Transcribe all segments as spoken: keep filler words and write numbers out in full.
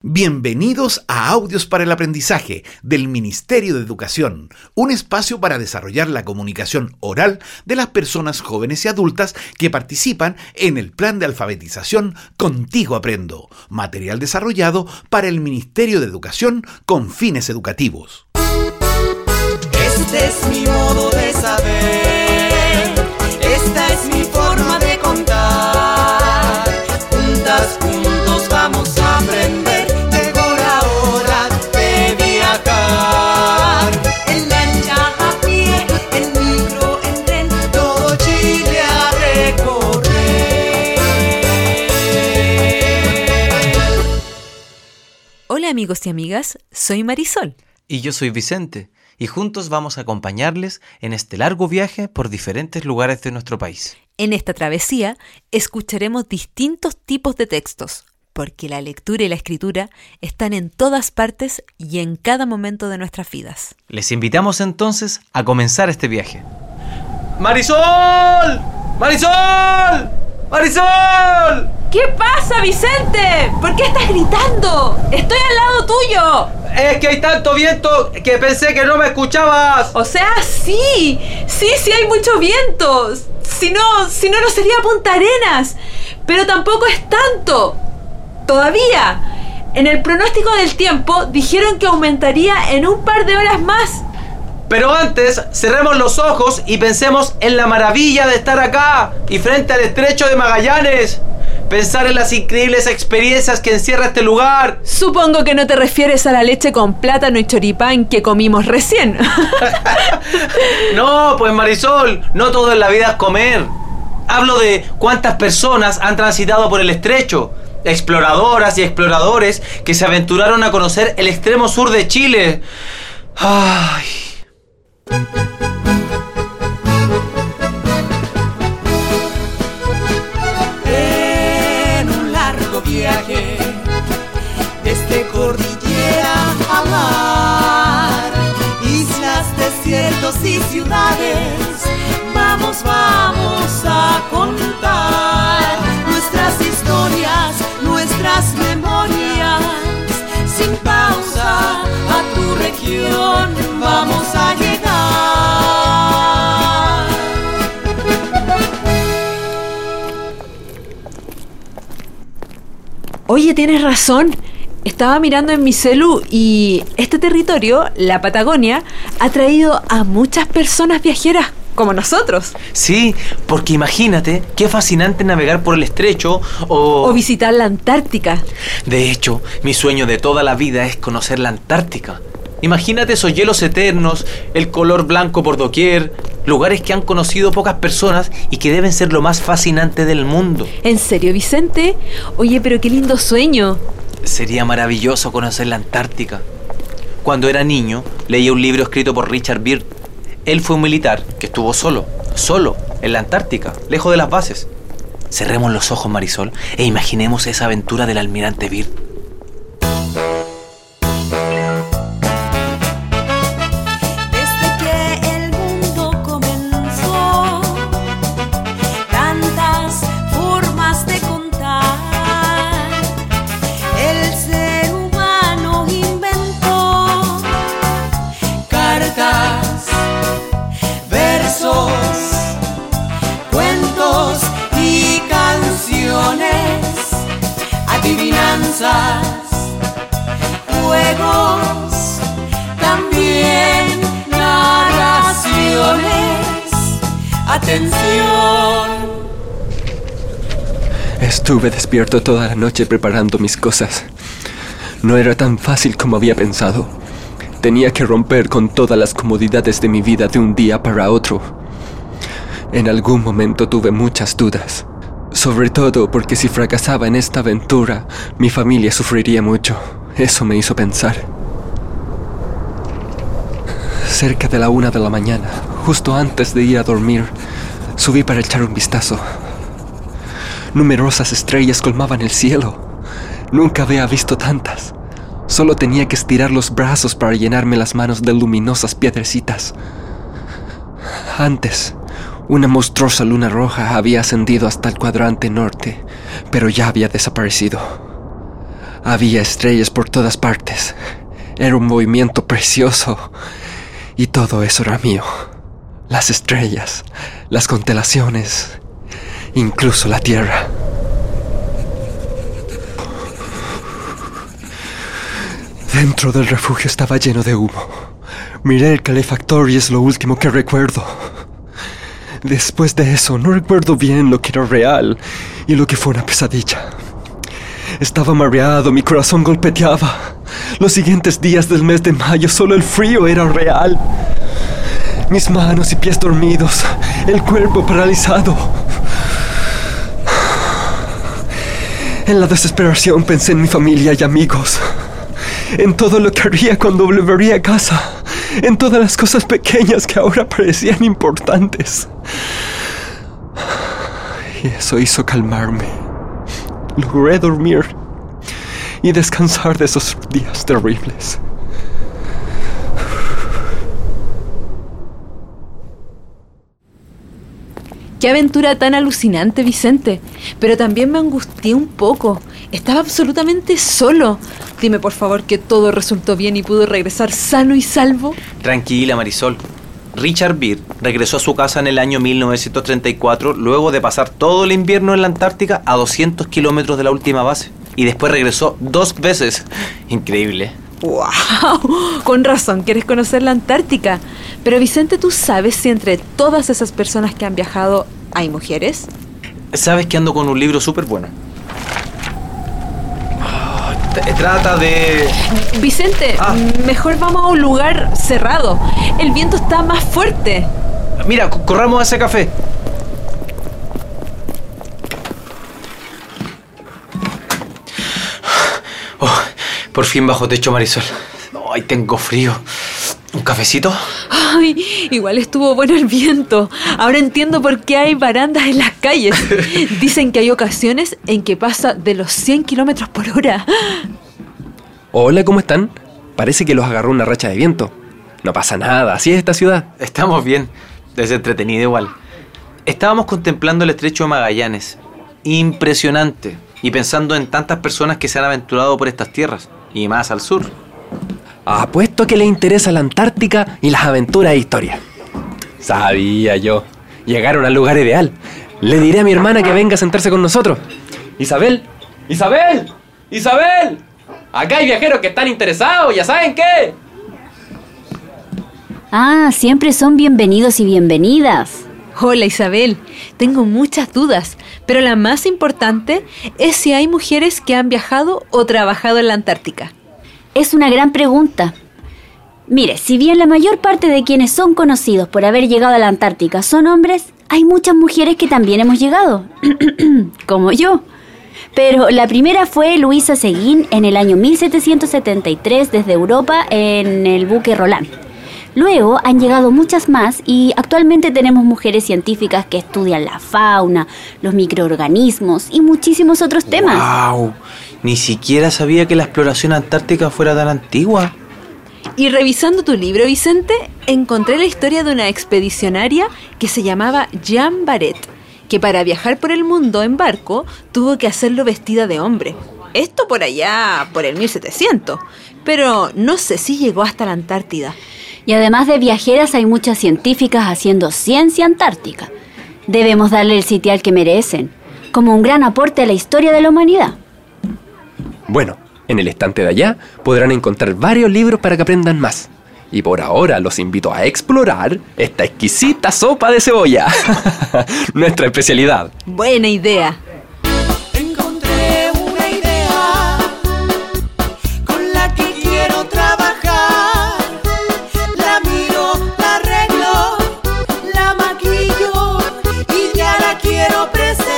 Bienvenidos a Audios para el Aprendizaje del Ministerio de Educación, un espacio para desarrollar la comunicación oral de las personas jóvenes y adultas que participan en el plan de alfabetización Contigo Aprendo, material desarrollado para el Ministerio de Educación con fines educativos. Este es mi modo de saber, esta es mi forma de contar, juntas, juntos vamos a aprender. Hola amigos y amigas, soy Marisol. Y yo soy Vicente, y juntos vamos a acompañarles en este largo viaje por diferentes lugares de nuestro país. En esta travesía escucharemos distintos tipos de textos, porque la lectura y la escritura están en todas partes y en cada momento de nuestras vidas. Les invitamos entonces a comenzar este viaje. ¡Marisol! ¡Marisol! ¡Marisol! ¿Qué pasa, Vicente? ¿Por qué estás gritando? ¡Estoy al lado tuyo! Es que hay tanto viento que pensé que no me escuchabas. O sea, sí, sí, sí hay mucho viento. Si no, si no, no sería Punta Arenas. Pero tampoco es tanto. Todavía. En el pronóstico del tiempo dijeron que aumentaría en un par de horas más. Pero antes, cerremos los ojos y pensemos en la maravilla de estar acá y frente al estrecho de Magallanes. Pensar en las increíbles experiencias que encierra este lugar. Supongo que no te refieres a la leche con plátano y choripán que comimos recién. No, pues Marisol, no todo en la vida es comer. Hablo de cuántas personas han transitado por el estrecho. Exploradoras y exploradores que se aventuraron a conocer el extremo sur de Chile. Ay... En un largo viaje desde cordillera a mar, islas, desiertos y ciudades, vamos, vamos a contar nuestras historias, nuestras memorias, sin pausa a tu región vamos a llegar. Oye, tienes razón. Estaba mirando en mi celu y este territorio, la Patagonia, ha traído a muchas personas viajeras como nosotros. Sí, porque imagínate qué fascinante navegar por el estrecho o... O visitar la Antártica. De hecho, mi sueño de toda la vida es conocer la Antártica. Imagínate esos hielos eternos, el color blanco por doquier, lugares que han conocido pocas personas y que deben ser lo más fascinante del mundo. ¿En serio, Vicente? Oye, pero qué lindo sueño. Sería maravilloso conocer la Antártica. Cuando era niño, leía un libro escrito por Richard Byrd. Él fue un militar que estuvo solo, solo, en la Antártica, lejos de las bases. Cerremos los ojos, Marisol, e imaginemos esa aventura del almirante Byrd. Adivinanzas, juegos, también narraciones. Atención. Estuve despierto toda la noche preparando mis cosas. No era tan fácil como había pensado. Tenía que romper con todas las comodidades de mi vida de un día para otro. En algún momento tuve muchas dudas. Sobre todo porque si fracasaba en esta aventura, mi familia sufriría mucho. Eso me hizo pensar. Cerca de la una de la mañana, justo antes de ir a dormir, subí para echar un vistazo. Numerosas estrellas colmaban el cielo. Nunca había visto tantas. Solo tenía que estirar los brazos para llenarme las manos de luminosas piedrecitas. Antes, una monstruosa luna roja había ascendido hasta el cuadrante norte, pero ya había desaparecido. Había estrellas por todas partes. Era un movimiento precioso. Y todo eso era mío. Las estrellas, las constelaciones, incluso la Tierra. Dentro del refugio estaba lleno de humo. Miré el calefactor y es lo último que recuerdo. Después de eso, no recuerdo bien lo que era real y lo que fue una pesadilla. Estaba mareado, mi corazón golpeteaba. Los siguientes días del mes de mayo, solo el frío era real. Mis manos y pies dormidos, el cuerpo paralizado. En la desesperación pensé en mi familia y amigos. En todo lo que haría cuando volvería a casa. En todas las cosas pequeñas que ahora parecían importantes. Y eso hizo calmarme. Logré dormir y descansar de esos días terribles. Qué aventura tan alucinante, Vicente. Pero también me angustié un poco. Estaba absolutamente solo. Dime, por favor, que todo resultó bien y pudo regresar sano y salvo. Tranquila, Marisol. Richard Byrd regresó a su casa en el año mil novecientos treinta y cuatro luego de pasar todo el invierno en la Antártica a doscientos kilómetros de la última base. Y después regresó dos veces. Increíble. ¡Wow! Con razón, quieres conocer la Antártica. Pero Vicente, ¿tú sabes si entre todas esas personas que han viajado hay mujeres? Sabes que ando con un libro súper bueno. Trata de... Vicente, ah. mejor vamos a un lugar cerrado. El viento está más fuerte. Mira, corramos a ese café. Oh, por fin bajo techo, Marisol. Ay, tengo frío. ¿Un cafecito? Ay, igual estuvo bueno el viento. Ahora entiendo por qué hay barandas en las calles. Dicen que hay ocasiones en que pasa de los cien kilómetros por hora. Hola, ¿cómo están? Parece que los agarró una racha de viento. No pasa nada, así es esta ciudad. Estamos bien. Es entretenido igual. Estábamos contemplando el estrecho de Magallanes. Impresionante. Y pensando en tantas personas que se han aventurado por estas tierras. Y más al sur. Apuesto que le interesa la Antártica y las aventuras e historia. Sabía yo. Llegaron al lugar ideal. Le diré a mi hermana que venga a sentarse con nosotros. Isabel, Isabel, Isabel. Acá hay viajeros que están interesados, ¿ya saben qué? Ah, siempre son bienvenidos y bienvenidas. Hola, Isabel. Tengo muchas dudas, pero la más importante es si hay mujeres que han viajado o trabajado en la Antártica. Es una gran pregunta. Mire, si bien la mayor parte de quienes son conocidos por haber llegado a la Antártica son hombres, hay muchas mujeres que también hemos llegado, como yo. Pero la primera fue Luisa Seguín en el año mil setecientos setenta y tres desde Europa en el buque Roland. Luego han llegado muchas más y actualmente tenemos mujeres científicas que estudian la fauna, los microorganismos y muchísimos otros temas. ¡Wow! Ni siquiera sabía que la exploración antártica fuera tan antigua. Y revisando tu libro, Vicente, encontré la historia de una expedicionaria que se llamaba Jeanne Barret, que para viajar por el mundo en barco tuvo que hacerlo vestida de hombre. Esto por allá, por el mil setecientos, pero no sé si llegó hasta la Antártida. Y además de viajeras hay muchas científicas haciendo ciencia antártica. Debemos darle el sitial que merecen, como un gran aporte a la historia de la humanidad. Bueno, en el estante de allá podrán encontrar varios libros para que aprendan más. Y por ahora los invito a explorar esta exquisita sopa de cebolla. Nuestra especialidad. Buena idea. Encontré una idea con la que quiero trabajar. La miro, la arreglo, la maquillo y ya la quiero presentar.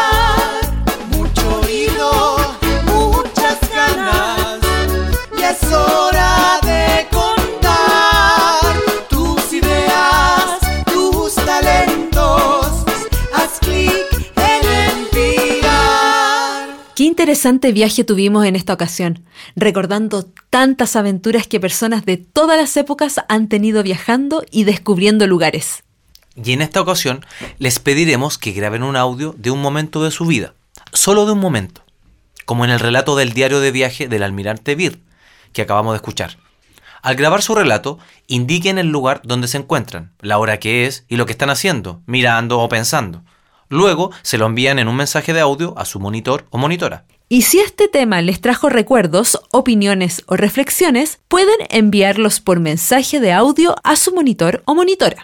Mucho oído, muchas ganas, y es hora de contar tus ideas, tus talentos. Haz clic en enviar. Qué interesante viaje tuvimos en esta ocasión, recordando tantas aventuras que personas de todas las épocas han tenido viajando y descubriendo lugares. Y en esta ocasión les pediremos que graben un audio de un momento de su vida, solo de un momento. como en el relato del diario de viaje del almirante Byrd, que acabamos de escuchar. Al grabar su relato, indiquen el lugar donde se encuentran, la hora que es y lo que están haciendo, mirando o pensando. Luego se lo envían en un mensaje de audio a su monitor o monitora. Y si este tema les trajo recuerdos, opiniones o reflexiones, pueden enviarlos por mensaje de audio a su monitor o monitora.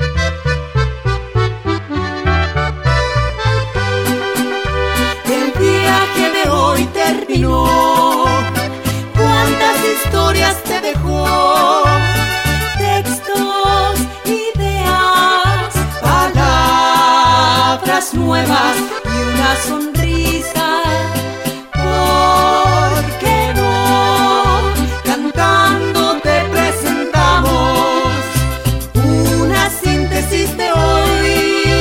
El viaje de hoy terminó. ¿Cuántas historias te dejó? Textos, ideas, palabras nuevas y una sonrisa. ¿Por qué no? Cantando te presentamos una síntesis de hoy.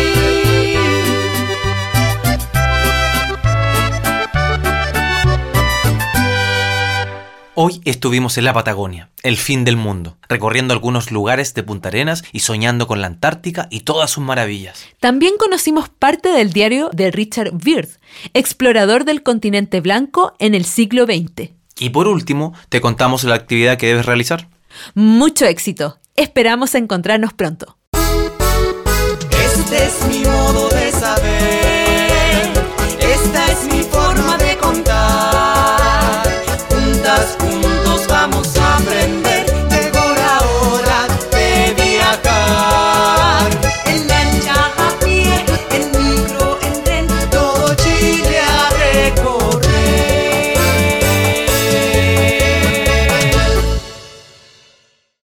Hoy estuvimos en la Patagonia, el fin del mundo, recorriendo algunos lugares de Punta Arenas y soñando con la Antártica y todas sus maravillas. También conocimos parte del diario de Richard Byrd, explorador del continente blanco en el siglo veinte. Y por último, te contamos la actividad que debes realizar. Mucho éxito. Esperamos encontrarnos pronto. Este es mi modo de